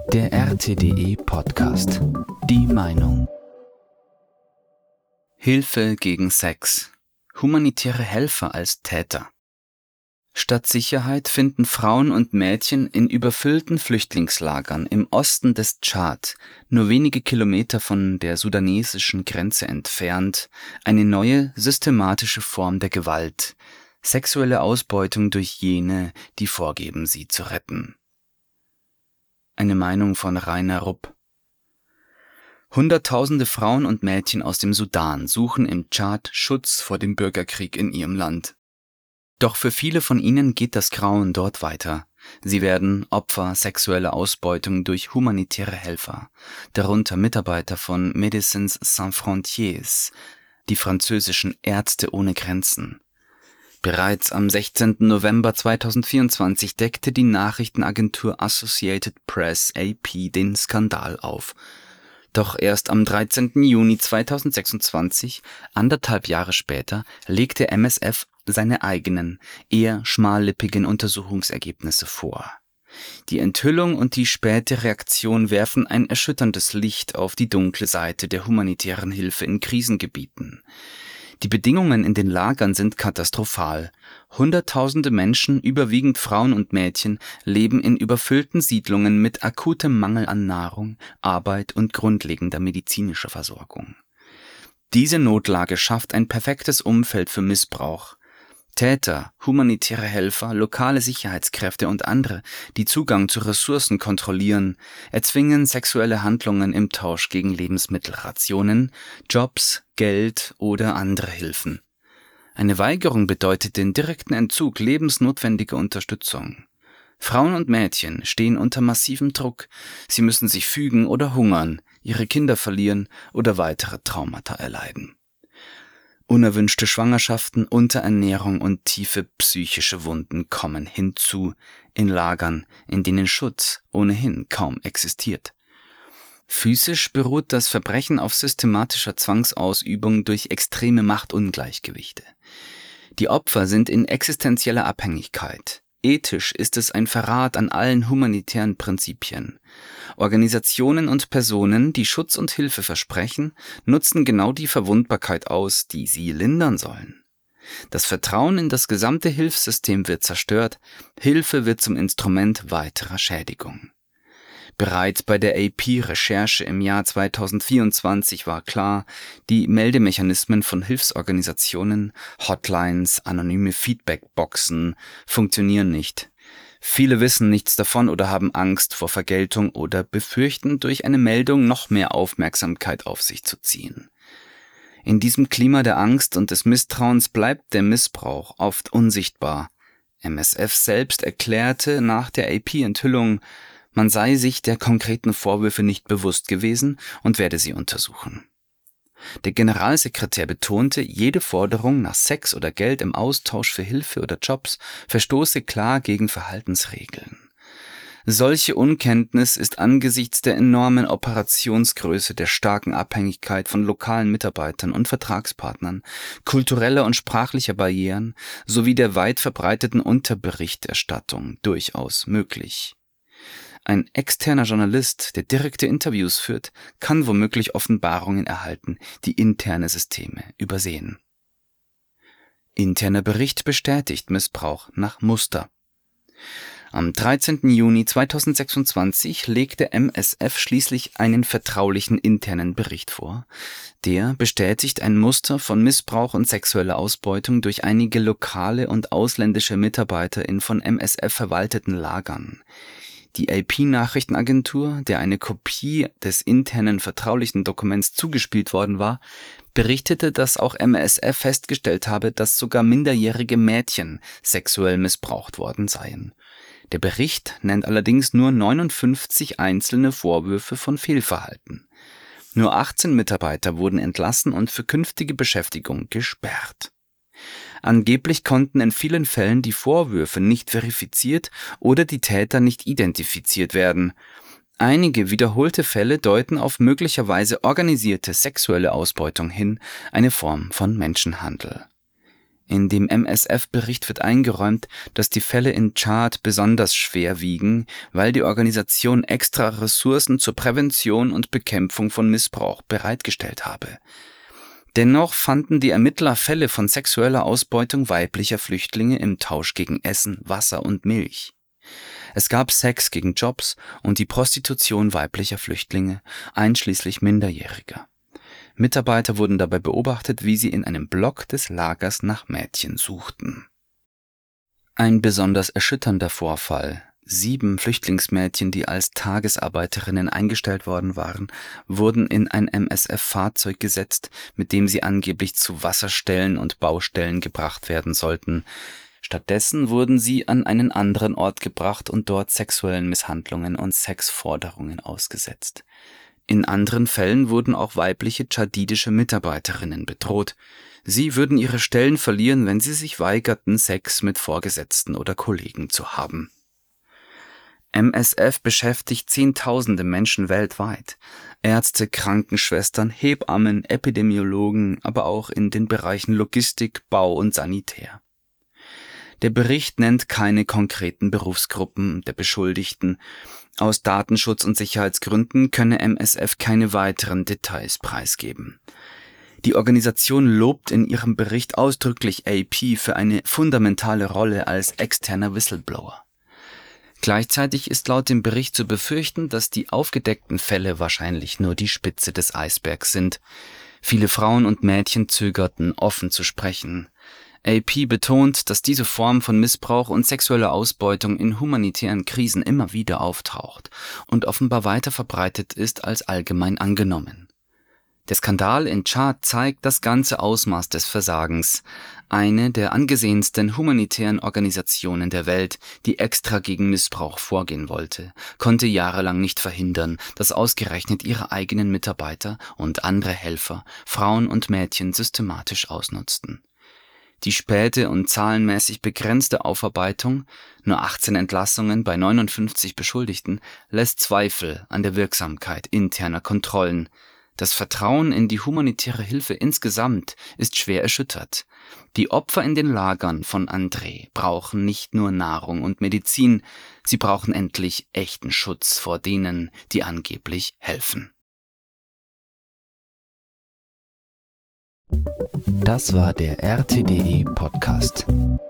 Der RTDE Podcast. Die Meinung. Hilfe gegen Sex. Humanitäre Helfer als Täter. Statt Sicherheit finden Frauen und Mädchen in überfüllten Flüchtlingslagern im Osten des Tschad, nur wenige Kilometer von der sudanesischen Grenze entfernt, eine neue, systematische Form der Gewalt, sexuelle Ausbeutung durch jene, die vorgeben, sie zu retten. Eine Meinung von Rainer Rupp. Hunderttausende Frauen und Mädchen aus dem Sudan suchen im Tschad Schutz vor dem Bürgerkrieg in ihrem Land. Doch für viele von ihnen geht das Grauen dort weiter. Sie werden Opfer sexueller Ausbeutung durch humanitäre Helfer, darunter Mitarbeiter von Médecins Sans Frontières, die französischen Ärzte ohne Grenzen. Bereits am 16. November 2024 deckte die Nachrichtenagentur Associated Press AP den Skandal auf. Doch erst am 13. Juni 2026, 1,5 Jahre später, legte MSF seine eigenen, eher schmallippigen Untersuchungsergebnisse vor. Die Enthüllung und die späte Reaktion werfen ein erschütterndes Licht auf die dunkle Seite der humanitären Hilfe in Krisengebieten. Die Bedingungen in den Lagern sind katastrophal. Hunderttausende Menschen, überwiegend Frauen und Mädchen, leben in überfüllten Siedlungen mit akutem Mangel an Nahrung, Arbeit und grundlegender medizinischer Versorgung. Diese Notlage schafft ein perfektes Umfeld für Missbrauch. Täter, humanitäre Helfer, lokale Sicherheitskräfte und andere, die Zugang zu Ressourcen kontrollieren, erzwingen sexuelle Handlungen im Tausch gegen Lebensmittelrationen, Jobs, Geld oder andere Hilfen. Eine Weigerung bedeutet den direkten Entzug lebensnotwendiger Unterstützung. Frauen und Mädchen stehen unter massivem Druck. Sie müssen sich fügen oder hungern, ihre Kinder verlieren oder weitere Traumata erleiden. Unerwünschte Schwangerschaften, Unterernährung und tiefe psychische Wunden kommen hinzu in Lagern, in denen Schutz ohnehin kaum existiert. Physisch beruht das Verbrechen auf systematischer Zwangsausübung durch extreme Machtungleichgewichte. Die Opfer sind in existenzieller Abhängigkeit. Ethisch ist es ein Verrat an allen humanitären Prinzipien. Organisationen und Personen, die Schutz und Hilfe versprechen, nutzen genau die Verwundbarkeit aus, die sie lindern sollen. Das Vertrauen in das gesamte Hilfssystem wird zerstört, Hilfe wird zum Instrument weiterer Schädigung. Bereits bei der AP-Recherche im Jahr 2024 war klar, die Meldemechanismen von Hilfsorganisationen, Hotlines, anonyme Feedbackboxen funktionieren nicht. Viele wissen nichts davon oder haben Angst vor Vergeltung oder befürchten, durch eine Meldung noch mehr Aufmerksamkeit auf sich zu ziehen. In diesem Klima der Angst und des Misstrauens bleibt der Missbrauch oft unsichtbar. MSF selbst erklärte nach der AP-Enthüllung, man sei sich der konkreten Vorwürfe nicht bewusst gewesen und werde sie untersuchen. Der Generalsekretär betonte, jede Forderung nach Sex oder Geld im Austausch für Hilfe oder Jobs verstoße klar gegen Verhaltensregeln. Solche Unkenntnis ist angesichts der enormen Operationsgröße, der starken Abhängigkeit von lokalen Mitarbeitern und Vertragspartnern, kultureller und sprachlicher Barrieren sowie der weit verbreiteten Unterberichterstattung durchaus möglich. Ein externer Journalist, der direkte Interviews führt, kann womöglich Offenbarungen erhalten, die interne Systeme übersehen. Interner Bericht bestätigt Missbrauch nach Muster. Am 13. Juni 2026 legte MSF schließlich einen vertraulichen internen Bericht vor. Der bestätigt ein Muster von Missbrauch und sexueller Ausbeutung durch einige lokale und ausländische Mitarbeiter in von MSF verwalteten Lagern. Die AP-Nachrichtenagentur, der eine Kopie des internen vertraulichen Dokuments zugespielt worden war, berichtete, dass auch MSF festgestellt habe, dass sogar minderjährige Mädchen sexuell missbraucht worden seien. Der Bericht nennt allerdings nur 59 einzelne Vorwürfe von Fehlverhalten. Nur 18 Mitarbeiter wurden entlassen und für künftige Beschäftigung gesperrt. Angeblich konnten in vielen Fällen die Vorwürfe nicht verifiziert oder die Täter nicht identifiziert werden. Einige wiederholte Fälle deuten auf möglicherweise organisierte sexuelle Ausbeutung hin, eine Form von Menschenhandel. In dem MSF-Bericht wird eingeräumt, dass die Fälle in Tschad besonders schwer wiegen, weil die Organisation extra Ressourcen zur Prävention und Bekämpfung von Missbrauch bereitgestellt habe. Dennoch fanden die Ermittler Fälle von sexueller Ausbeutung weiblicher Flüchtlinge im Tausch gegen Essen, Wasser und Milch. Es gab Sex gegen Jobs und die Prostitution weiblicher Flüchtlinge, einschließlich Minderjähriger. Mitarbeiter wurden dabei beobachtet, wie sie in einem Block des Lagers nach Mädchen suchten. Ein besonders erschütternder Vorfall: 7 Flüchtlingsmädchen, die als Tagesarbeiterinnen eingestellt worden waren, wurden in ein MSF-Fahrzeug gesetzt, mit dem sie angeblich zu Wasserstellen und Baustellen gebracht werden sollten. Stattdessen wurden sie an einen anderen Ort gebracht und dort sexuellen Misshandlungen und Sexforderungen ausgesetzt. In anderen Fällen wurden auch weibliche tschadidische Mitarbeiterinnen bedroht. Sie würden ihre Stellen verlieren, wenn sie sich weigerten, Sex mit Vorgesetzten oder Kollegen zu haben. MSF beschäftigt Zehntausende Menschen weltweit. Ärzte, Krankenschwestern, Hebammen, Epidemiologen, aber auch in den Bereichen Logistik, Bau und Sanitär. Der Bericht nennt keine konkreten Berufsgruppen der Beschuldigten. Aus Datenschutz- und Sicherheitsgründen könne MSF keine weiteren Details preisgeben. Die Organisation lobt in ihrem Bericht ausdrücklich AP für eine fundamentale Rolle als externer Whistleblower. Gleichzeitig ist laut dem Bericht zu befürchten, dass die aufgedeckten Fälle wahrscheinlich nur die Spitze des Eisbergs sind. Viele Frauen und Mädchen zögerten, offen zu sprechen. AP betont, dass diese Form von Missbrauch und sexueller Ausbeutung in humanitären Krisen immer wieder auftaucht und offenbar weiter verbreitet ist als allgemein angenommen. Der Skandal in Tschad zeigt das ganze Ausmaß des Versagens. Eine der angesehensten humanitären Organisationen der Welt, die extra gegen Missbrauch vorgehen wollte, konnte jahrelang nicht verhindern, dass ausgerechnet ihre eigenen Mitarbeiter und andere Helfer Frauen und Mädchen systematisch ausnutzten. Die späte und zahlenmäßig begrenzte Aufarbeitung, nur 18 Entlassungen bei 59 Beschuldigten, lässt Zweifel an der Wirksamkeit interner Kontrollen. Das Vertrauen in die humanitäre Hilfe insgesamt ist schwer erschüttert. Die Opfer in den Lagern von André brauchen nicht nur Nahrung und Medizin, sie brauchen endlich echten Schutz vor denen, die angeblich helfen. Das war der RTDE Podcast.